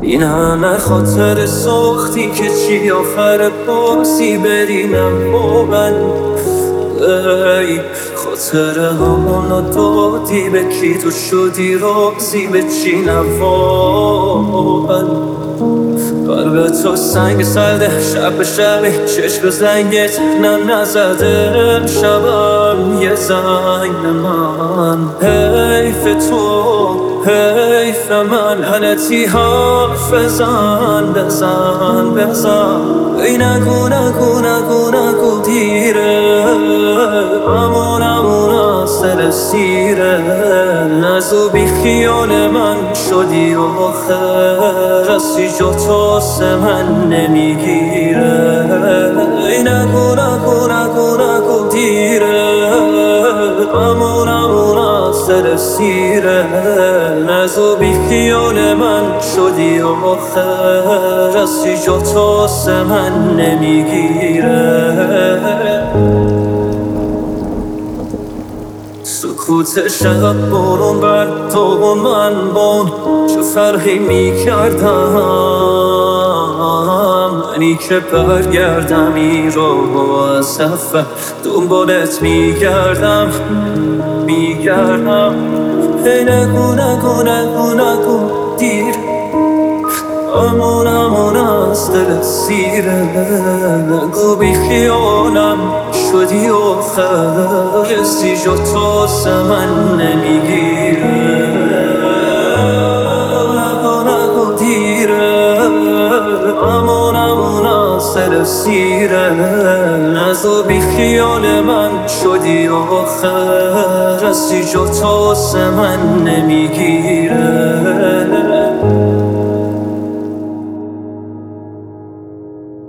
این همه خاطر ساختی که چی آخر پاسی برینم با من. ای خاطر همونو دادی به کی، تو شدی رازی به چی نوابن. قلب تو سنگ سرده شب به شبی چشم زنگت نزده شبم یه زنگ من. حیف تو حیف من، لعنتی حرف بزن ای نگو دیره، امون از دل سیره. نزو بی خیال من شدی آخر، رسی جا تاس من نمیگیره. ای نگو دیره، امون از دل سیره. نزو بی خیال من شدی آخر، رسی جا تاس من نمیگیره. سکوت شب برون بر تو من بان، چه فرقی میکردم منی که برگردم این رو از سفر دنبالت میگردم. ای نگو دیر، امون از دل سیره. نگو بی خیالم شدی آخر، کسی جا تاس من نمیگیره. نگو دیره، امون از دل سیره. نگو بی خیال من شدی آخر، کسی جا تاس من نمیگیره.